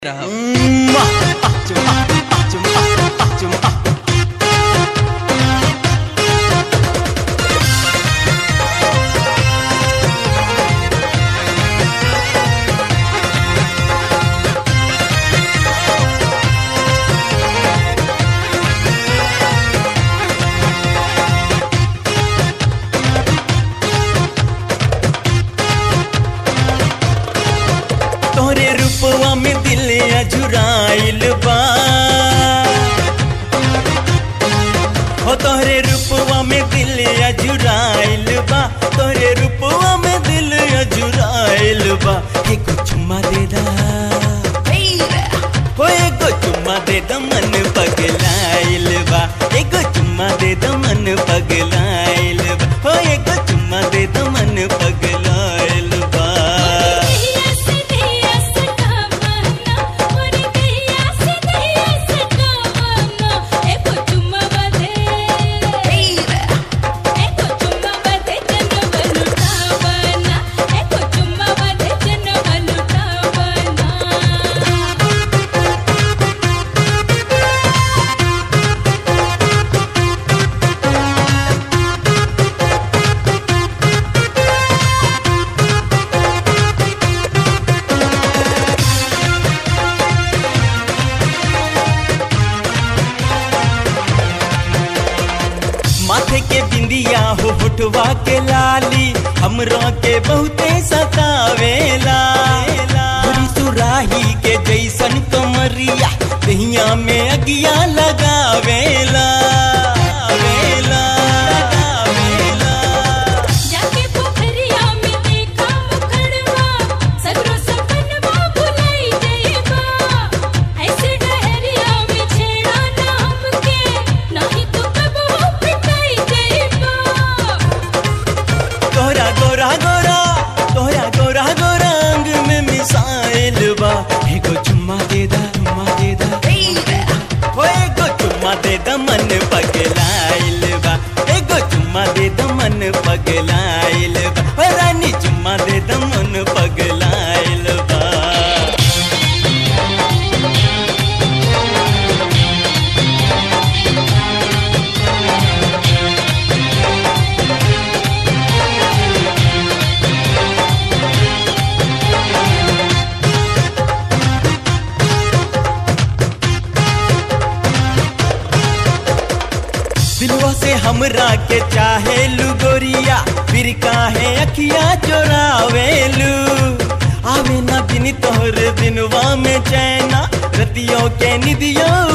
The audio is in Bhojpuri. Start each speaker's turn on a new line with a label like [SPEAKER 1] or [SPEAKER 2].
[SPEAKER 1] तोरे रूपवा में दिल अजुराइल बा, हो तोरे रूपवा में दिल अजुराइल बा, तोरे रूपवा में दिल अजुराइल बा। एगो चुम्मा दे दा, हो एगो चुम्मा दे दा, मन पगलाइल बा। एगो चुम्मा दे दा, मन पगलाइल बा, हो एगो चुम्मा दे दा, मन पगलाइल बा। माथे के बिंदिया हो होठवा के लाली, हमरा के बहुते सतावेला। भरी सुराही के जैसन कमरिया, दहिया में अगिया लगावेला।
[SPEAKER 2] जाके पोखरिया में देखा मुखड़वा, सगरो सपनवा भुलाई जइबा। ऐसे डहरिया में छेड़ा ना हमके, नहीं तो कबो पिटाई जइबा।
[SPEAKER 1] तोहरा गोरा गोरा, तोहरा गोरा गोरा अंग में मिसाइल बा। एगो चुम्मा दे दा, चुम्मा दे दा, हो एगो चुम्मा दे दा, मन पगलाइल बा। एगो चुम्मा दे दा, मन पगलाइल बा, हो रानी चुम्मा दे दा, मन पगलाइल बा। दिलवा से हमरा के चाहे लुगोरिया, फिर काहे अखिया चोरावेलू। आवे ना बिन तोहर दिनवा में चैना, रतियों के निदियों